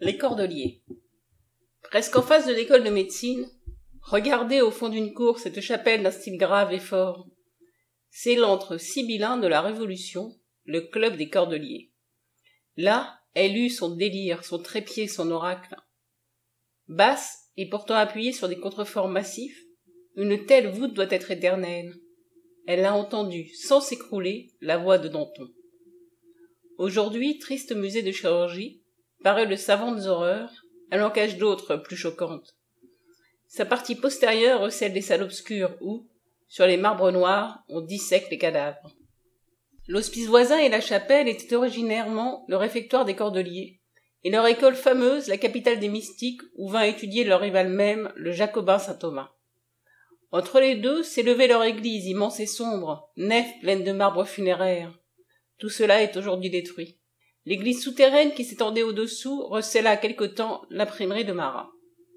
Les Cordeliers. Presque en face de l'école de médecine, regardez au fond d'une cour cette chapelle d'un style grave et fort. C'est l'antre sibyllin de la Révolution, le club des Cordeliers. Là, elle eut son délire, son trépied, son oracle. Basse et pourtant appuyée sur des contreforts massifs, une telle voûte doit être éternelle. Elle a entendu, sans s'écrouler, la voix de Danton. Aujourd'hui, triste musée de chirurgie, paré de savantes horreurs, elle en cache d'autres plus choquantes. Sa partie postérieure recèle des salles obscures où, sur les marbres noirs, on dissèque les cadavres. L'hospice voisin et la chapelle étaient originairement le réfectoire des Cordeliers, et leur école fameuse, la capitale des mystiques, où vint étudier leur rival même, le jacobin saint Thomas. Entre les deux s'élevait leur église immense et sombre, nef pleine de marbre funéraire. Tout cela est aujourd'hui détruit. L'église souterraine qui s'étendait au-dessous recela quelque temps l'imprimerie de Marat.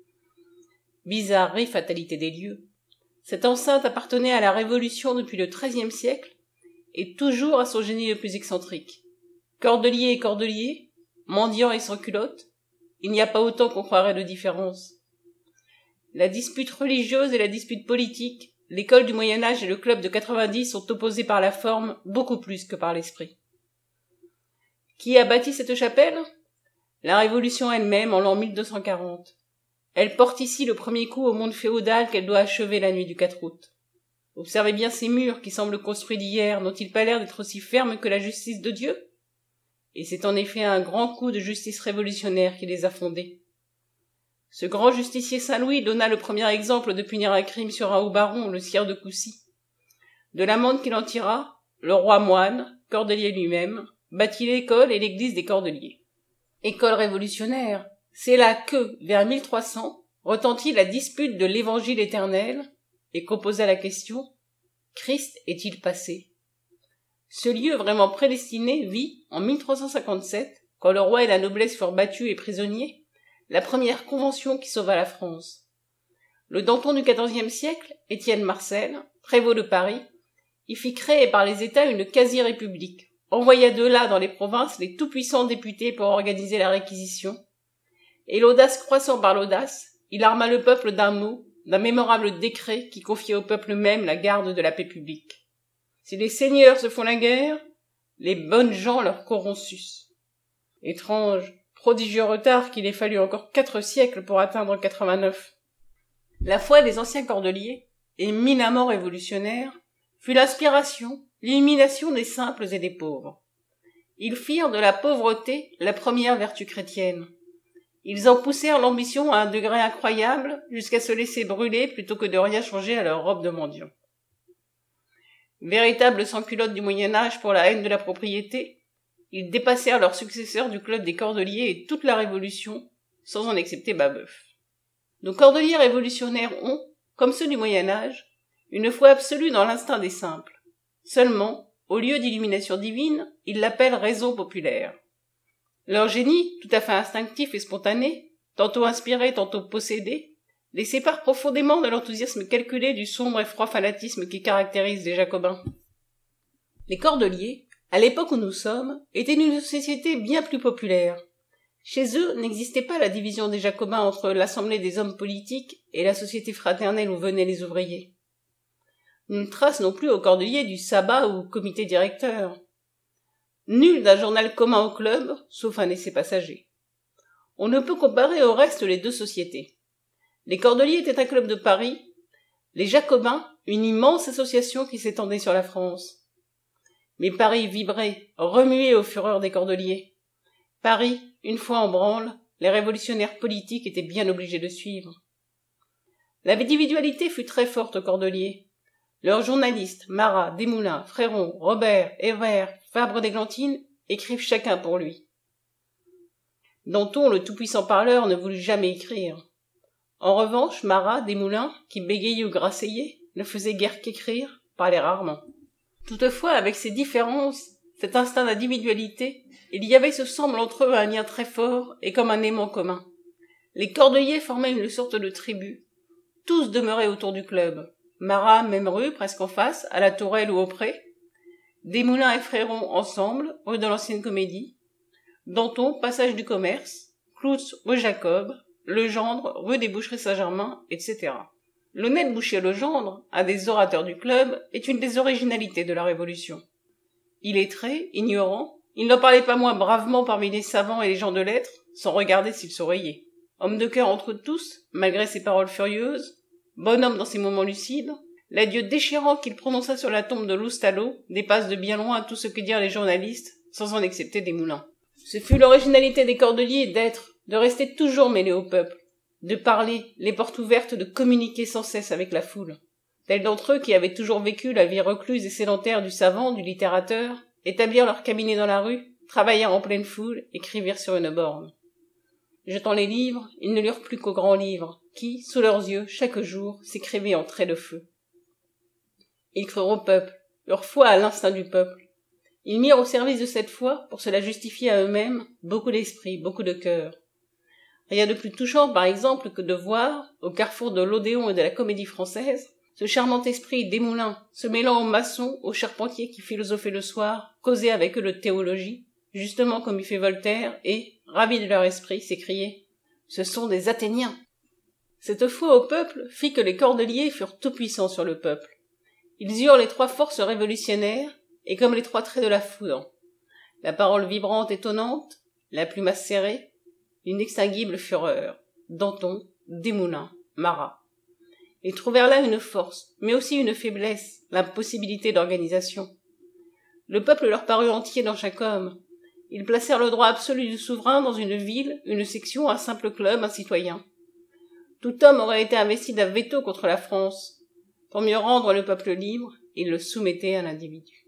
Bizarrerie, fatalité des lieux. Cette enceinte appartenait à la Révolution depuis le XIIIe siècle, et toujours à son génie le plus excentrique. Cordelier et cordelier, mendiant et sans culotte, il n'y a pas autant qu'on croirait de différence. La dispute religieuse et la dispute politique, l'école du Moyen-Âge et le club de 90 sont opposés par la forme beaucoup plus que par l'esprit. Qui a bâti cette chapelle ? La Révolution elle-même en l'an 1240. Elle porte ici le premier coup au monde féodal qu'elle doit achever la nuit du 4 août. Observez bien ces murs qui semblent construits d'hier, n'ont-ils pas l'air d'être aussi fermes que la justice de Dieu ? Et c'est en effet un grand coup de justice révolutionnaire qui les a fondés. Ce grand justicier Saint-Louis donna le premier exemple de punir un crime sur un haut baron, le sire de Coucy. De l'amende qu'il en tira, le roi moine, Cordelier lui-même, bâtit l'école et l'église des Cordeliers. École révolutionnaire, c'est là que, vers 1300, retentit la dispute de l'évangile éternel et qu'on posa la question « Christ est-il passé ?» Ce lieu vraiment prédestiné vit, en 1357, quand le roi et la noblesse furent battus et prisonniers, la première convention qui sauva la France. Le Danton du XIVe siècle, Étienne Marcel, prévôt de Paris, y fit créer par les États une quasi-république, envoya de là dans les provinces les tout-puissants députés pour organiser la réquisition, et l'audace croissant par l'audace, il arma le peuple d'un mot, d'un mémorable décret qui confiait au peuple même la garde de la paix publique. Si les seigneurs se font la guerre, les bonnes gens leur courront sus. Étrange, prodigieux retard qu'il ait fallu encore 4 siècles pour atteindre 89. La foi des anciens cordeliers, éminemment révolutionnaire, fut l'inspiration, l'illumination des simples et des pauvres. Ils firent de la pauvreté la première vertu chrétienne. Ils en poussèrent l'ambition à un degré incroyable jusqu'à se laisser brûler plutôt que de rien changer à leur robe de mendiant. Véritables sans-culottes du Moyen-Âge pour la haine de la propriété, ils dépassèrent leurs successeurs du club des Cordeliers et toute la Révolution, sans en excepter Babeuf. Nos cordeliers révolutionnaires ont, comme ceux du Moyen-Âge, une foi absolue dans l'instinct des simples. Seulement, au lieu d'illumination divine, ils l'appellent raison populaire. Leur génie, tout à fait instinctif et spontané, tantôt inspiré, tantôt possédé, les sépare profondément de l'enthousiasme calculé du sombre et froid fanatisme qui caractérise les Jacobins. Les Cordeliers, à l'époque où nous sommes, étaient une société bien plus populaire. Chez eux n'existait pas la division des Jacobins entre l'assemblée des hommes politiques et la société fraternelle où venaient les ouvriers. Nulle trace non plus aux Cordeliers du sabbat ou comité directeur. Nul d'un journal commun au club, sauf un essai passager. On ne peut comparer au reste les deux sociétés. Les Cordeliers étaient un club de Paris, les Jacobins, une immense association qui s'étendait sur la France. Mais Paris vibrait, remuait aux fureurs des Cordeliers. Paris, une fois en branle, les révolutionnaires politiques étaient bien obligés de suivre. L'individualité fut très forte aux Cordeliers. Leurs journalistes, Marat, Desmoulins, Fréron, Robert, Hébert, Fabre-d'Églantine, écrivent chacun pour lui. Danton, le tout-puissant parleur, ne voulut jamais écrire. En revanche, Marat, Desmoulins, qui bégayait ou grasseyait, ne faisait guère qu'écrire, parlait rarement. Toutefois, avec ces différences, cet instinct d'individualité, il y avait, se semble, entre eux un lien très fort et comme un aimant commun. Les Cordeliers formaient une sorte de tribu. Tous demeuraient autour du club. Marat, même rue, presque en face, à la Tourelle ou au Pré. Desmoulins et Fréron ensemble, rue de l'Ancienne Comédie. Danton, passage du Commerce. Cloutz rue Jacob, Legendre rue des Boucheries Saint-Germain, etc. L'honnête boucher Legendre, un des orateurs du club, est une des originalités de la Révolution. Illettré, ignorant, il n'en parlait pas moins bravement parmi les savants et les gens de lettres, sans regarder s'ils souriaient. Homme de cœur entre tous, malgré ses paroles furieuses, bonhomme dans ses moments lucides, l'adieu déchirant qu'il prononça sur la tombe de Loustalot dépasse de bien loin tout ce que dirent les journalistes, sans en accepter des moulins. Ce fut l'originalité des Cordeliers de rester toujours mêlés au peuple, de parler, les portes ouvertes, de communiquer sans cesse avec la foule. Tels d'entre eux qui avaient toujours vécu la vie recluse et sédentaire du savant, du littérateur, établirent leur cabinet dans la rue, travaillèrent en pleine foule, écrivirent sur une borne. Jetant les livres, ils ne lurent plus qu'aux grands livres, qui, sous leurs yeux, chaque jour, s'écrivaient en traits de feu. Ils crurent au peuple, leur foi à l'instinct du peuple. Ils mirent au service de cette foi, pour se la justifier à eux-mêmes, beaucoup d'esprit, beaucoup de cœur. Rien de plus touchant, par exemple, que de voir, au carrefour de l'Odéon et de la Comédie Française, ce charmant esprit Desmoulins, se mêlant aux maçons, aux charpentiers qui philosophaient le soir, causaient avec eux de théologie, justement comme y fait Voltaire, et, ravis de leur esprit, s'écriaient « Ce sont des Athéniens !» Cette foi au peuple fit que les Cordeliers furent tout-puissants sur le peuple. Ils eurent les trois forces révolutionnaires, et comme les trois traits de la foudre. La parole vibrante étonnante, la plume acérée, l'inextinguible fureur. Danton, Desmoulins, Marat. Ils trouvèrent là une force, mais aussi une faiblesse, l'impossibilité d'organisation. Le peuple leur parut entier dans chaque homme. Ils placèrent le droit absolu du souverain dans une ville, une section, un simple club, un citoyen. Tout homme aurait été investi d'un veto contre la France. Pour mieux rendre le peuple libre, ils le soumettaient à l'individu.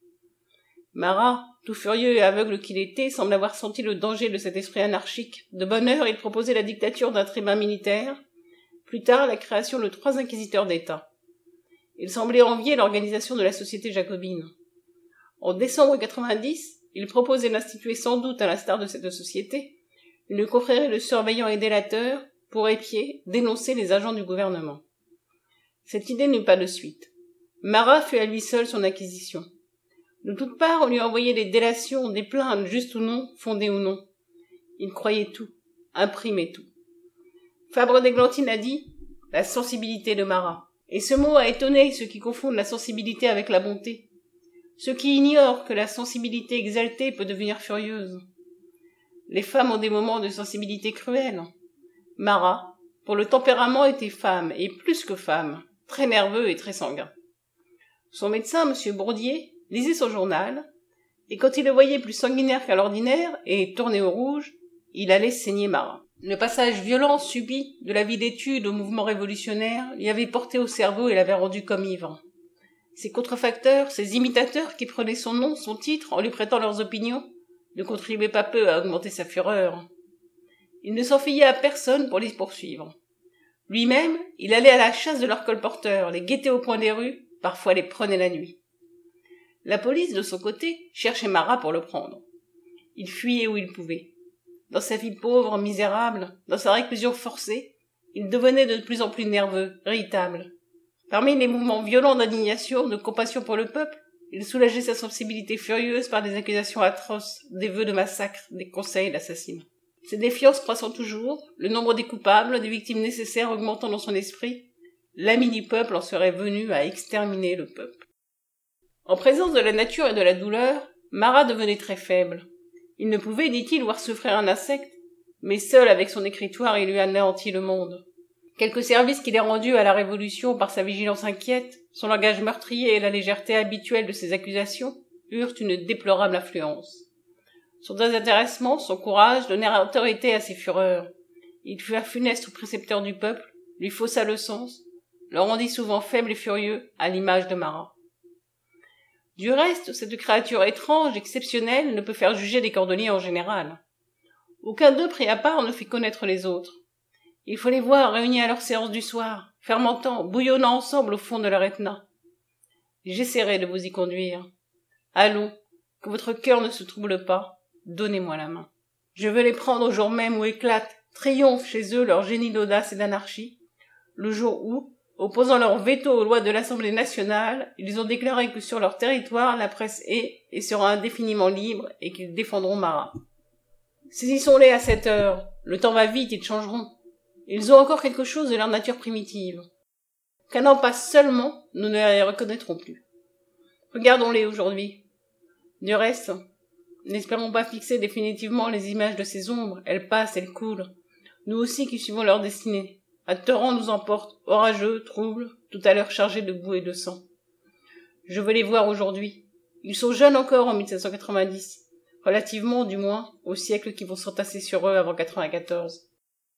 Marat, tout furieux et aveugle qu'il était, semble avoir senti le danger de cet esprit anarchique. De bonne heure, il proposait la dictature d'un tribun militaire, plus tard la création de 3 inquisiteurs d'État. Il semblait envier l'organisation de la société jacobine. En décembre 90, il proposait d'instituer sans doute, à l'instar de cette société, une confrérie de surveillants et délateurs pour épier, dénoncer les agents du gouvernement. Cette idée n'eut pas de suite. Marat fut à lui seul son acquisition. De toutes parts, on lui envoyait des délations, des plaintes, justes ou non, fondées ou non. Il croyait tout, imprimait tout. Fabre d'Églantine a dit « la sensibilité de Marat ». Et ce mot a étonné ceux qui confondent la sensibilité avec la bonté. Ceux qui ignorent que la sensibilité exaltée peut devenir furieuse. Les femmes ont des moments de sensibilité cruelle. Marat, pour le tempérament, était femme, et plus que femme, très nerveux et très sanguin. Son médecin, M. Bourdier, lisait son journal, et quand il le voyait plus sanguinaire qu'à l'ordinaire et tourné au rouge, il allait saigner Marat. Le passage violent subi de la vie d'étude au mouvement révolutionnaire lui avait porté au cerveau et l'avait rendu comme ivre. Ces contrefacteurs, ces imitateurs qui prenaient son nom, son titre, en lui prêtant leurs opinions, ne contribuaient pas peu à augmenter sa fureur. Il ne s'en fiait à personne pour les poursuivre. Lui-même, il allait à la chasse de leurs colporteurs, les guettait au coin des rues, parfois les prenait la nuit. La police, de son côté, cherchait Marat pour le prendre. Il fuyait où il pouvait. Dans sa vie pauvre, misérable, dans sa réclusion forcée, il devenait de plus en plus nerveux, irritable. Parmi les mouvements violents d'indignation, de compassion pour le peuple, il soulageait sa sensibilité furieuse par des accusations atroces, des vœux de massacre, des conseils d'assassinat. Ses défiances croissant toujours, le nombre des coupables, des victimes nécessaires augmentant dans son esprit, l'ami du peuple en serait venu à exterminer le peuple. En présence de la nature et de la douleur, Marat devenait très faible. Il ne pouvait, dit-il, voir souffrir un insecte, mais seul avec son écritoire il lui anéantit le monde. Quelques services qu'il ait rendus à la Révolution par sa vigilance inquiète, son langage meurtrier et la légèreté habituelle de ses accusations eurent une déplorable influence. Son désintéressement, son courage donnèrent autorité à ses fureurs. Il fut un funeste précepteur du peuple, lui faussa le sens, le rendit souvent faible et furieux, à l'image de Marat. Du reste, cette créature étrange, exceptionnelle, ne peut faire juger des cordeliers en général. Aucun d'eux pris à part ne fait connaître les autres. Il faut les voir réunis à leur séance du soir, fermentant, bouillonnant ensemble au fond de leur Etna. J'essaierai de vous y conduire. Allons, que votre cœur ne se trouble pas, donnez-moi la main. Je veux les prendre au jour même où éclate, triomphe chez eux leur génie d'audace et d'anarchie, le jour où, opposant leur veto aux lois de l'Assemblée nationale, ils ont déclaré que sur leur territoire la presse est et sera indéfiniment libre et qu'ils défendront Marat. Saisissons-les à cette heure. Le temps va vite, ils changeront. Ils ont encore quelque chose de leur nature primitive. Qu'un an passe seulement, nous ne les reconnaîtrons plus. Regardons-les aujourd'hui. Du reste, n'espérons pas fixer définitivement les images de ces ombres. Elles passent, elles coulent. Nous aussi qui suivons leur destinée. Un torrent nous emporte, orageux, trouble, tout à l'heure chargé de boue et de sang. Je veux les voir aujourd'hui. Ils sont jeunes encore en 1790, relativement, du moins, aux siècles qui vont s'entasser sur eux avant 94.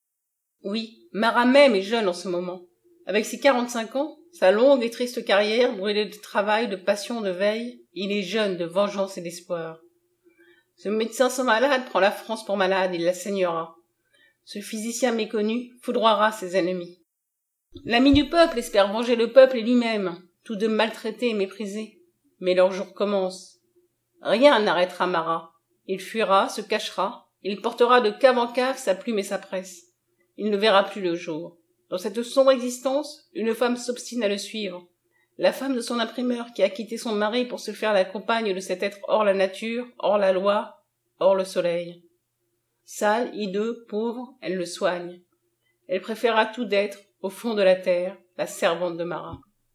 Oui, Marat même est jeune en ce moment. Avec ses 45 ans, sa longue et triste carrière, brûlée de travail, de passion, de veille, il est jeune de vengeance et d'espoir. Ce médecin sans malade prend la France pour malade, il la saignera. Ce physicien méconnu foudroiera ses ennemis. L'ami du peuple espère venger le peuple et lui-même, tous deux maltraités et méprisés. Mais leur jour commence. Rien n'arrêtera Marat. Il fuira, se cachera, il portera de cave en cave sa plume et sa presse. Il ne verra plus le jour. Dans cette sombre existence, une femme s'obstine à le suivre. La femme de son imprimeur qui a quitté son mari pour se faire la compagne de cet être hors la nature, hors la loi, hors le soleil. Sale, hideux, pauvre, elle le soigne. Elle préféra tout d'être, au fond de la terre, la servante de Marat.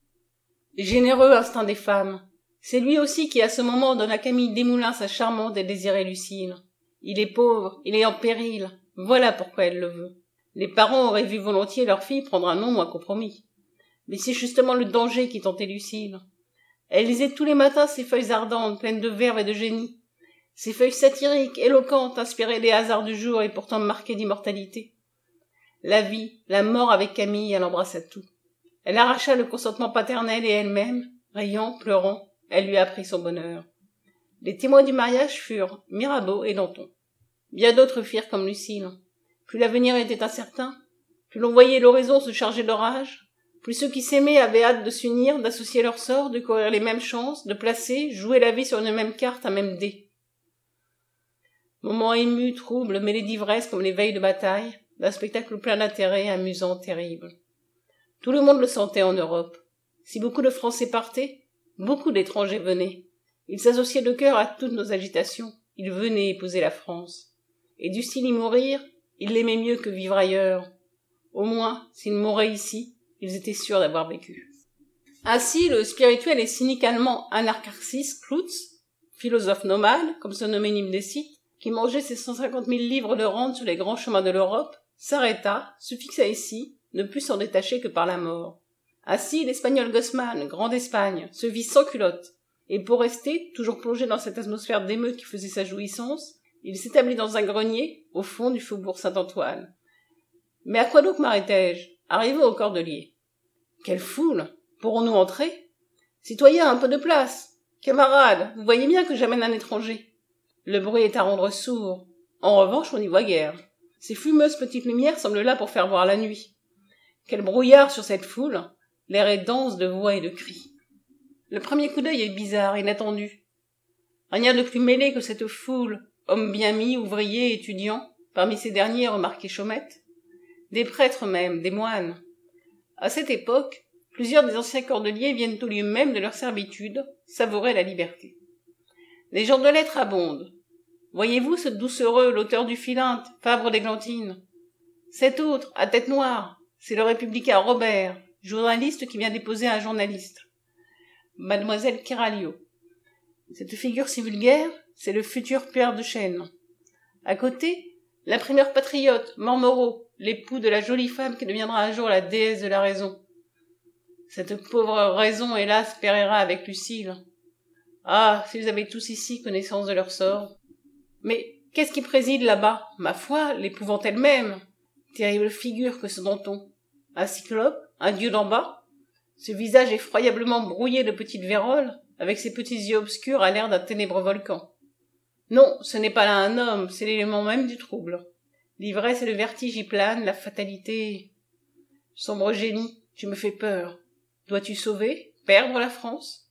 Généreux instinct des femmes. C'est lui aussi qui à ce moment donne à Camille Desmoulins sa charmante et désirée Lucile. Il est pauvre, il est en péril, voilà pourquoi elle le veut. Les parents auraient vu volontiers leur fille prendre un nom moins compromis. Mais c'est justement le danger qui tentait Lucile. Elle lisait tous les matins ces feuilles ardentes, pleines de verve et de génie. Ces feuilles satiriques, éloquentes, inspirées des hasards du jour et pourtant marquées d'immortalité. La vie, la mort avec Camille, elle embrassa tout. Elle arracha le consentement paternel et elle-même, riant, pleurant, elle lui apprit son bonheur. Les témoins du mariage furent Mirabeau et Danton. Bien d'autres firent comme Lucile. Plus l'avenir était incertain, plus l'on voyait l'horizon se charger d'orage, plus ceux qui s'aimaient avaient hâte de s'unir, d'associer leurs sorts, de courir les mêmes chances, de placer, jouer la vie sur une même carte, un même dé. Moments émus, troubles, mêlés d'ivresse comme les veilles de bataille, d'un spectacle plein d'intérêt, amusant, terrible. Tout le monde le sentait en Europe. Si beaucoup de Français partaient, beaucoup d'étrangers venaient. Ils s'associaient de cœur à toutes nos agitations. Ils venaient épouser la France. Et dussent-ils y mourir, ils l'aimaient mieux que vivre ailleurs. Au moins, s'ils mouraient ici, ils étaient sûrs d'avoir vécu. Ainsi, le spirituel et cynique allemand Anacharsis Cloutz, philosophe nomade, comme se nommait Nîmes des Scythes, qui mangeait ses 150 000 livres de rente sur les grands chemins de l'Europe, s'arrêta, se fixa ici, ne put s'en détacher que par la mort. Ainsi, l'espagnol Gossman, grand d'Espagne, se vit sans culotte, et pour rester, toujours plongé dans cette atmosphère d'émeute qui faisait sa jouissance, il s'établit dans un grenier, au fond du faubourg Saint-Antoine. Mais à quoi donc m'arrêtai-je? Arrivé au Cordelier. Quelle foule! Pourrons-nous entrer? Citoyens, un peu de place! Camarades, vous voyez bien que j'amène un étranger. Le bruit est à rendre sourd. En revanche, on n'y voit guère. Ces fumeuses petites lumières semblent là pour faire voir la nuit. Quel brouillard sur cette foule! L'air est dense de voix et de cris. Le premier coup d'œil est bizarre, inattendu. Rien de plus mêlé que cette foule, hommes bien mis, ouvriers, étudiants, parmi ces derniers remarquez Chaumette, des prêtres même, des moines. À cette époque, plusieurs des anciens cordeliers viennent au lieu même de leur servitude, savourer la liberté. Les gens de lettres abondent. Voyez-vous ce doucereux, l'auteur du Philinte, Fabre d'Églantine? Cet autre, à tête noire, c'est le républicain Robert, journaliste qui vient déposer un journaliste. Mademoiselle Keralio. Cette figure si vulgaire, c'est le futur Pierre de Chêne. À côté, l'imprimeur patriote, Mormereau, l'époux de la jolie femme qui deviendra un jour la déesse de la raison. Cette pauvre raison, hélas, périra avec Lucile. Ah, s'ils avaient tous ici connaissance de leur sort. Mais qu'est-ce qui préside là-bas? Ma foi, l'épouvante elle-même. Terrible figure que ce Danton. Un cyclope, un dieu d'en bas. Ce visage effroyablement brouillé de petites vérolles, avec ses petits yeux obscurs à l'air d'un ténébreux volcan. Non, ce n'est pas là un homme, c'est l'élément même du trouble. L'ivresse et le vertige y planent, la fatalité. Sombre génie, tu me fais peur. Dois-tu sauver, perdre la France?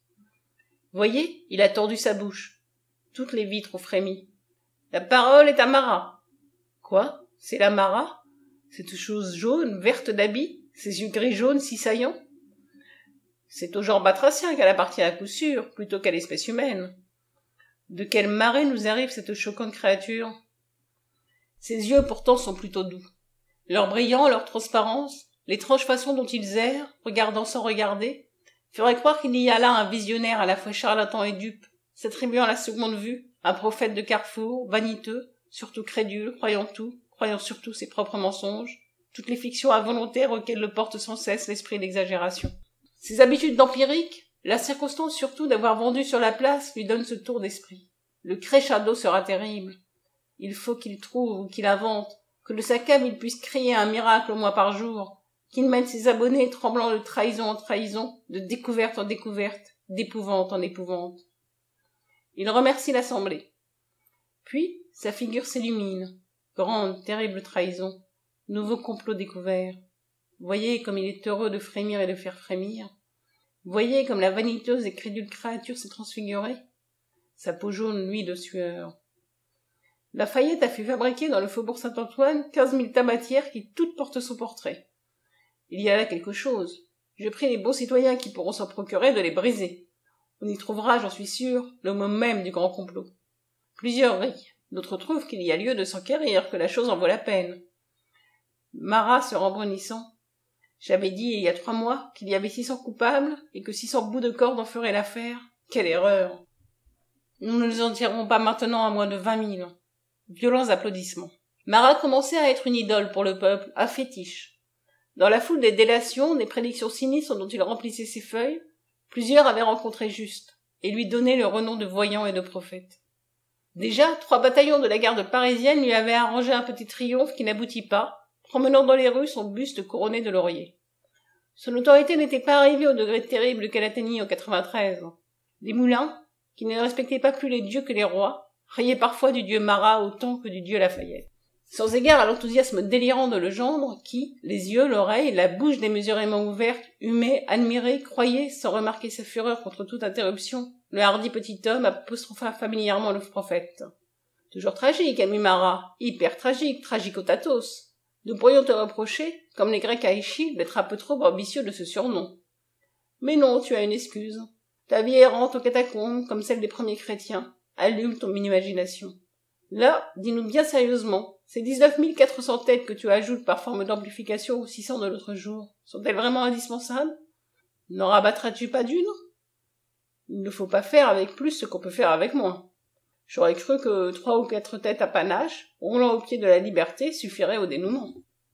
Voyez, il a tordu sa bouche. Toutes les vitres ont frémi. La parole est à Marat. Quoi? C'est la Marat? Cette chose jaune, verte d'habit, ces yeux gris jaunes si saillants? C'est au genre batracien qu'elle appartient à coup sûr, plutôt qu'à l'espèce humaine. De quelle marée nous arrive cette choquante créature? Ses yeux pourtant sont plutôt doux. Leur brillant, leur transparence, l'étrange façon dont ils errent, regardant sans regarder, ferait croire qu'il y a là un visionnaire à la fois charlatan et dupe, s'attribuant à la seconde vue, un prophète de carrefour, vaniteux, surtout crédule, croyant tout, croyant surtout ses propres mensonges, toutes les fictions involontaires auxquelles le porte sans cesse l'esprit d'exagération. Ses habitudes d'empirique, la circonstance surtout d'avoir vendu sur la place lui donne ce tour d'esprit. Le crescendo sera terrible. Il faut qu'il trouve ou qu'il invente, que de sa cave il puisse crier un miracle au moins par jour, qu'il mène ses abonnés tremblant de trahison en trahison, de découverte en découverte, d'épouvante en épouvante. Il remercie l'assemblée. Puis, sa figure s'illumine. Grande, terrible trahison. Nouveau complot découvert. Voyez comme il est heureux de frémir et de faire frémir. Voyez comme la vaniteuse et crédule créature s'est transfigurée. Sa peau jaune luit de sueur. Lafayette a fait fabriquer dans le faubourg Saint-Antoine 15 000 tabatières qui toutes portent son portrait. Il y a là quelque chose. Je prie les bons citoyens qui pourront s'en procurer de les briser. On y trouvera, j'en suis sûr, le mot même du grand complot. Plusieurs rient. D'autres trouvent qu'il y a lieu de s'enquérir, que la chose en vaut la peine. Marat se rembrunissant. J'avais dit il y a 3 mois qu'il y avait 600 coupables et que 600 bouts de corde en feraient l'affaire. Quelle erreur! Nous ne les en tirerons pas maintenant à moins de 20 000. Violents applaudissements. Marat commençait à être une idole pour le peuple, un fétiche. Dans la foule des délations, des prédictions sinistres dont il remplissait ses feuilles, plusieurs avaient rencontré Juste, et lui donné le renom de voyant et de prophète. Déjà, 3 bataillons de la garde parisienne lui avaient arrangé un petit triomphe qui n'aboutit pas, promenant dans les rues son buste couronné de lauriers. Son autorité n'était pas arrivée au degré terrible qu'elle atteignit en 93. Les moulins, qui ne respectaient pas plus les dieux que les rois, riaient parfois du dieu Marat autant que du dieu Lafayette. Sans égard à l'enthousiasme délirant de Legendre, qui, les yeux, l'oreille, la bouche démesurément ouverte, humait, admirait, croyait, sans remarquer sa fureur contre toute interruption, le hardi petit homme apostropha familièrement le prophète. Toujours tragique, ami Marat, hyper tragique, tragicotatos. Nous pourrions te reprocher, comme les Grecs à Échille, d'être un peu trop ambitieux de ce surnom. Mais non, tu as une excuse. Ta vie errante aux catacombes, comme celle des premiers chrétiens, allume ton imagination. Là, dis-nous bien sérieusement, ces 19 400 têtes que tu ajoutes par forme d'amplification aux 600 de l'autre jour, sont-elles vraiment indispensables? N'en rabattras-tu pas d'une? Il ne faut pas faire avec plus ce qu'on peut faire avec moins. J'aurais cru que 3 ou 4 têtes à panache, roulant au pied de la liberté, suffiraient au dénouement.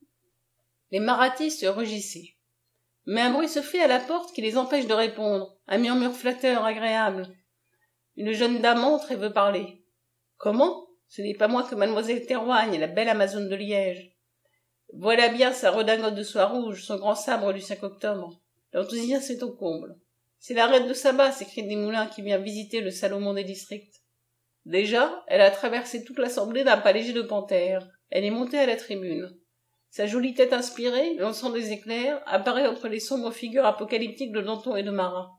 Les maratistes rugissaient. Mais un bruit se fait à la porte qui les empêche de répondre, un murmure flatteur, agréable. Une jeune dame entre et veut parler. Comment? Ce n'est pas moi que mademoiselle Théroigne, la belle Amazone de Liège. Voilà bien sa redingote de soie rouge, son grand sabre du 5 octobre. L'enthousiasme est au comble. C'est la reine de Saba, s'écrie Desmoulins, qui vient visiter le Salomon des districts. Déjà, elle a traversé toute l'assemblée d'un pas léger de panthère. Elle est montée à la tribune. Sa jolie tête inspirée, lançant des éclairs, apparaît entre les sombres figures apocalyptiques de Danton et de Marat.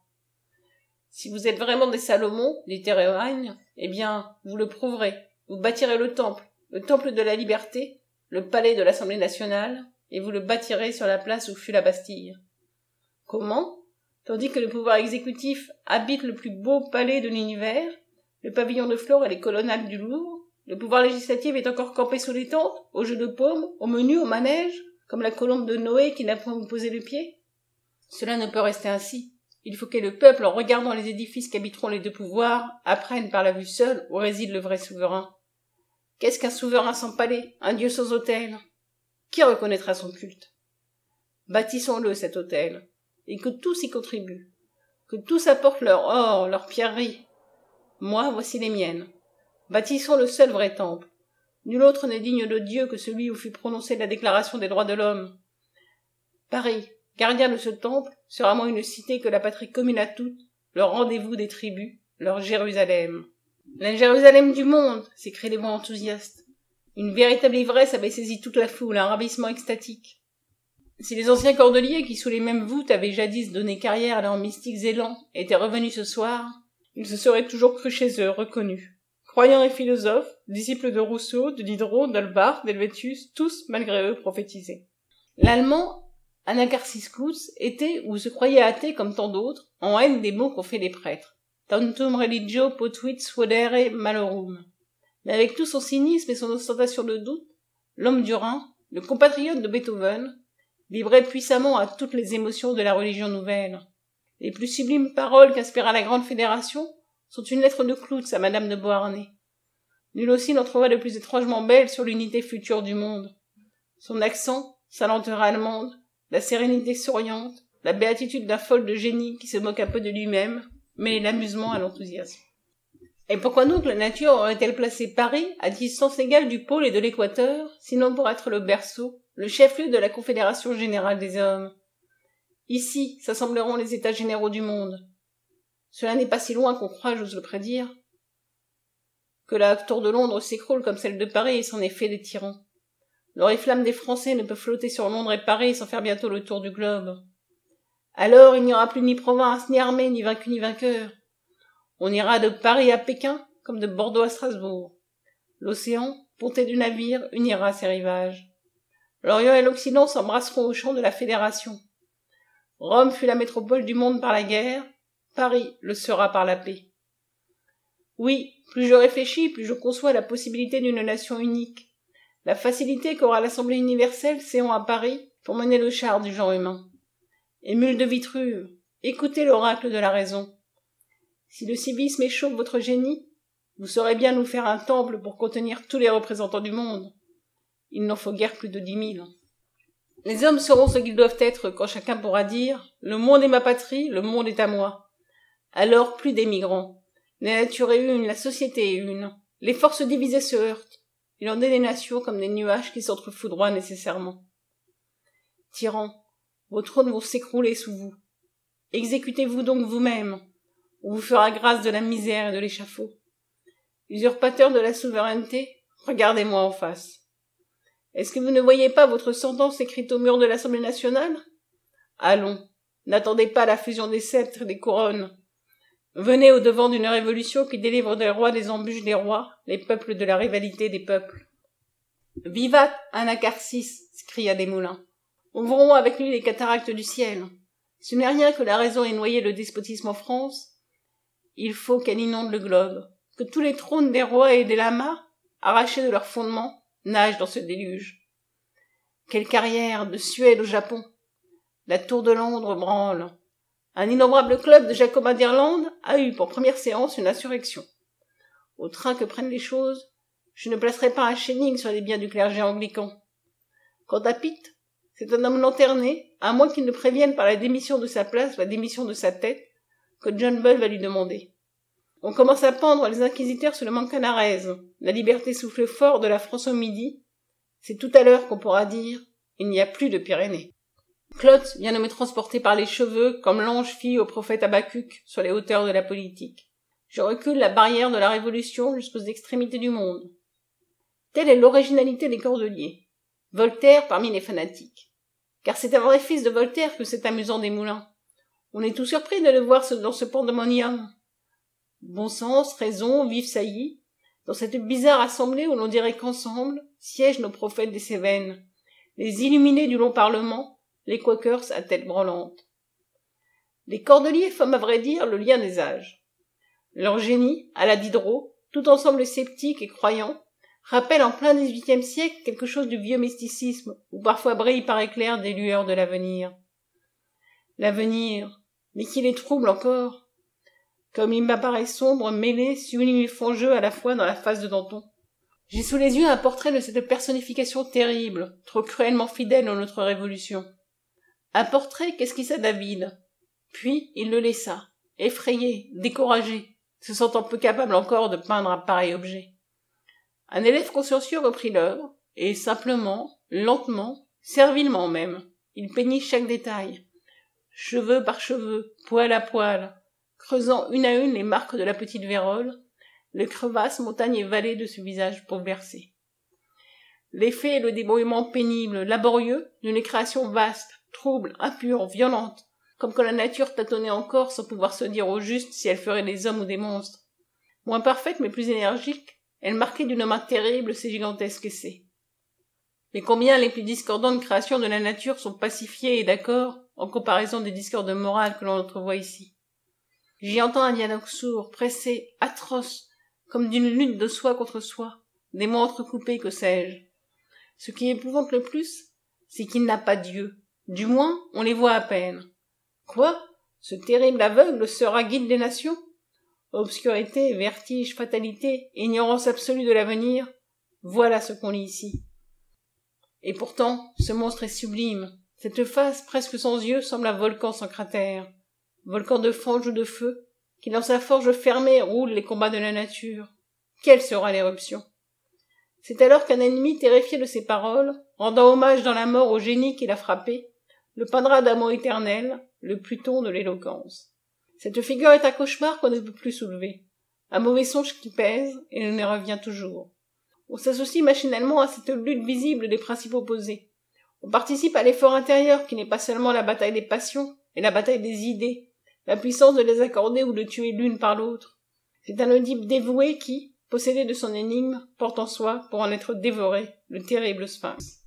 Si vous êtes vraiment des Salomons, dit Théroigne, eh bien, vous le prouverez. Vous bâtirez le temple de la liberté, le palais de l'Assemblée nationale, et vous le bâtirez sur la place où fut la Bastille. Comment? Tandis que le pouvoir exécutif habite le plus beau palais de l'univers, le pavillon de flore et les colonnades du Louvre, le pouvoir législatif est encore campé sous les tentes, au jeu de paume, au menu, au manège, comme la colombe de Noé qui n'a point posé le pied. Cela ne peut rester ainsi. Il faut que le peuple, en regardant les édifices qu'habiteront les 2 pouvoirs, apprenne par la vue seule où réside le vrai souverain. Qu'est-ce qu'un souverain sans palais, un dieu sans autel? Qui reconnaîtra son culte? Bâtissons-le, cet autel, et que tous y contribuent, que tous apportent leur or, leurs pierreries. Moi, voici les miennes. Bâtissons le seul vrai temple. Nul autre n'est digne de Dieu que celui où fut prononcée la déclaration des droits de l'homme. Paris, gardien de ce temple, sera moins une cité que la patrie commune à toutes, le rendez-vous des tribus, leur Jérusalem. La Jérusalem du monde, s'écrient les voix enthousiastes. Une véritable ivresse avait saisi toute la foule, un ravissement extatique. Si les anciens cordeliers qui sous les mêmes voûtes avaient jadis donné carrière à leurs mystiques élans étaient revenus ce soir, ils se seraient toujours crus chez eux, reconnus. Croyants et philosophes, disciples de Rousseau, de Diderot, d'Holbach, d'Helvétius, tous, malgré eux, prophétisaient. L'allemand, Anacharsis Clous, était, ou se croyait athée comme tant d'autres, en haine des mots qu'ont fait les prêtres. Tantum religio potuit suadere malorum. Mais avec tout son cynisme et son ostentation de doute, l'homme du Rhin, le compatriote de Beethoven, vibrait puissamment à toutes les émotions de la religion nouvelle. Les plus sublimes paroles qu'inspira la grande fédération sont une lettre de Clootz à Madame de Beauharnais. Nul aussi n'en trouva de plus étrangement belle sur l'unité future du monde. Son accent, sa lenteur allemande, la sérénité souriante, la béatitude d'un folle de génie qui se moque un peu de lui-même, mêlait l'amusement à l'enthousiasme. Et pourquoi donc la nature aurait-elle placé Paris à distance égale du pôle et de l'équateur, sinon pour être le berceau, le chef-lieu de la Confédération générale des hommes? Ici s'assembleront les états généraux du monde. Cela n'est pas si loin qu'on croit, j'ose le prédire. Que la tour de Londres s'écroule comme celle de Paris et s'en est fait des tyrans. L'oriflamme des Français ne peut flotter sur Londres et Paris sans faire bientôt le tour du globe. Alors il n'y aura plus ni province, ni armée, ni vaincu, ni vainqueur. On ira de Paris à Pékin, comme de Bordeaux à Strasbourg. L'océan, ponté du navire, unira ses rivages. L'Orient et l'Occident s'embrasseront au champ de la Fédération. Rome fut la métropole du monde par la guerre, Paris le sera par la paix. Oui, plus je réfléchis, plus je conçois la possibilité d'une nation unique, la facilité qu'aura l'Assemblée universelle séant à Paris pour mener le char du genre humain. Émule de Vitruve, écoutez l'oracle de la raison. Si le civisme échauffe votre génie, vous saurez bien nous faire un temple pour contenir tous les représentants du monde. Il n'en faut guère plus de 10 000. Les hommes seront ce qu'ils doivent être quand chacun pourra dire « Le monde est ma patrie, le monde est à moi ». Alors plus des migrants. La nature est une, la société est une. Les forces divisées se heurtent. Il en est des nations comme des nuages qui s'entrefoudroient nécessairement. Tyrans, vos trônes vont s'écrouler sous vous. Exécutez-vous donc vous-même. On vous fera grâce de la misère et de l'échafaud. Usurpateur de la souveraineté, regardez-moi en face. Est-ce que vous ne voyez pas votre sentence écrite au mur de l'Assemblée nationale? Allons, n'attendez pas la fusion des sceptres et des couronnes. Venez au-devant d'une révolution qui délivre des rois des embûches des rois, les peuples de la rivalité des peuples. Vivat Anacharsis, s'écria Desmoulins. Ouvrons avec lui les cataractes du ciel. Ce n'est rien que la raison ait noyé le despotisme en France. Il faut qu'elle inonde le globe, que tous les trônes des rois et des lamas, arrachés de leurs fondements, nagent dans ce déluge. Quelle carrière de Suède au Japon! La tour de Londres branle. Un innombrable club de Jacobins d'Irlande a eu pour première séance une insurrection. Au train que prennent les choses, je ne placerai pas un shilling sur les biens du clergé anglican. Quant à Pitt, c'est un homme lanterné, à moins qu'il ne prévienne par la démission de sa place ou la démission de sa tête, que John Bull va lui demander. On commence à pendre les inquisiteurs sur le Mancanarese. La liberté souffle fort de la France au midi. C'est tout à l'heure qu'on pourra dire « Il n'y a plus de Pyrénées ». Klotz vient de me transporter par les cheveux comme l'ange fit au prophète Habacuc sur les hauteurs de la politique. Je recule la barrière de la révolution jusqu'aux extrémités du monde. Telle est l'originalité des Cordeliers. Voltaire parmi les fanatiques. Car c'est un vrai fils de Voltaire que cet amusant Desmoulins. On est tout surpris de le voir dans ce pandémonium. Bon sens, raison, vif saillie, dans cette bizarre assemblée où l'on dirait qu'ensemble siègent nos prophètes des Cévennes, les illuminés du long parlement, les Quakers à tête branlante. Les Cordeliers forment à vrai dire le lien des âges. Leur génie, à la Diderot, tout ensemble sceptique et croyant, rappelle en plein XVIIIe siècle quelque chose du vieux mysticisme, où parfois brillent par éclairs des lueurs de l'avenir. L'avenir, mais qui les trouble encore. Comme il m'apparaît sombre, mêlé, sublime et fongeux à la fois dans la face de Danton. J'ai sous les yeux un portrait de cette personnification terrible, trop cruellement fidèle à notre révolution. Un portrait qu'esquissa David. Puis il le laissa, effrayé, découragé, se sentant peu capable encore de peindre un pareil objet. Un élève consciencieux reprit l'œuvre, et simplement, lentement, servilement même, il peignit chaque détail, cheveux par cheveux, poil à poil, creusant une à une les marques de la petite vérole, les crevasses, montagnes et vallées de ce visage bouleversé. L'effet et le débrouillement pénible, laborieux, d'une création vaste, trouble, impure, violente, comme quand la nature tâtonnait encore sans pouvoir se dire au juste si elle ferait des hommes ou des monstres. Moins parfaite mais plus énergique, elle marquait d'une main terrible ces gigantesques essais. Mais combien les plus discordantes créations de la nature sont pacifiées et d'accord en comparaison des discordes morales que l'on entrevoit ici. J'y entends un dialogue sourd, pressé, atroce, comme d'une lutte de soi contre soi, des mots entrecoupés, que sais-je. Ce qui épouvante le plus, c'est qu'il n'a pas d'yeux. Du moins, on les voit à peine. Quoi? Ce terrible aveugle sera guide des nations? Obscurité, vertige, fatalité, ignorance absolue de l'avenir, voilà ce qu'on lit ici. Et pourtant, ce monstre est sublime. Cette face presque sans yeux semble un volcan sans cratère. Volcan de fange ou de feu, qui dans sa forge fermée roule les combats de la nature. Quelle sera l'éruption? C'est alors qu'un ennemi terrifié de ces paroles, rendant hommage dans la mort au génie qui l'a frappé, le peindra d'un mot éternel, le Pluton de l'éloquence. Cette figure est un cauchemar qu'on ne peut plus soulever, un mauvais songe qui pèse et nous y revient toujours. On s'associe machinalement à cette lutte visible des principes opposés. On participe à l'effort intérieur qui n'est pas seulement la bataille des passions, mais la bataille des idées, la puissance de les accorder ou de tuer l'une par l'autre. C'est un Oedipe dévoué qui, possédé de son énigme, porte en soi, pour en être dévoré, le terrible sphinx.